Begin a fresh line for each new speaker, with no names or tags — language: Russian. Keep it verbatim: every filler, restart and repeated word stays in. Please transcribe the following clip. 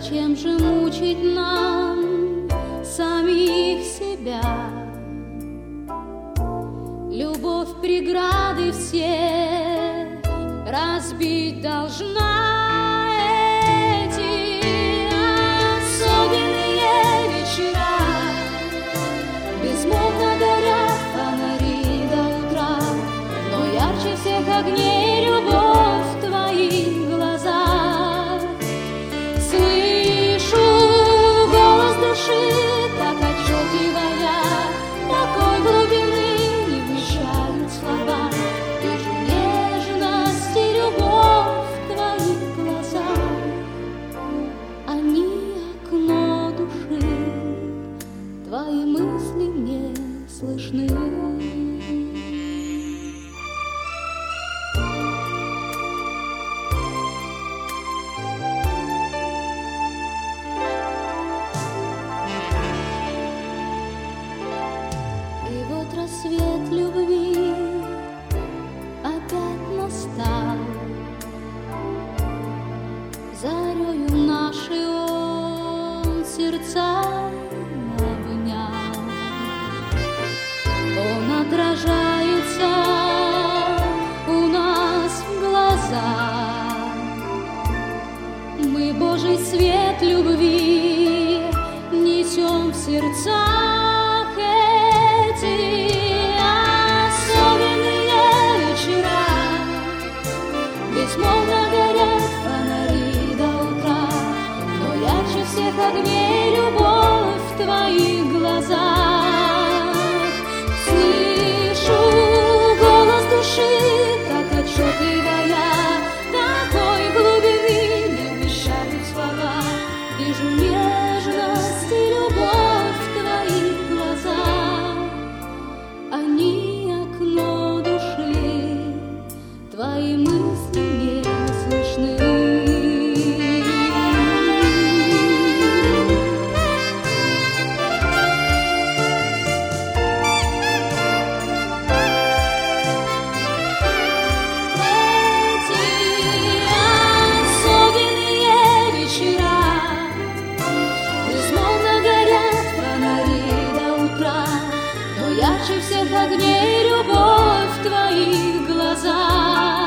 Зачем же мучить нам самих себя? Любовь преграды все разбить должна. Эти особенные вечера безмолвно горят фонари до утра, но ярче всех огней любовь в твоих глазах. Слышу голос души, так отчетливая, такой глубины не вмещают слова. Вижу нежность и любовь в твоих глазах. Они окно души, твои мысли мне слышны. Рассвет любви опять настал, зарею наши он сердца обнял. Он отражается у нас в глазах. Мы Божий свет любви несем в сердцах. Безмолвно горят фонари до утра, но ярче всех огней любовь в твоих глазах. Слышу голос души, так отчетливая, такой глубины не вмещают слова. Вижу нежность и любовь в твоих глазах. Они окно души, твои мысли мне слышны. Ярче всех огней любовь в твоих глазах.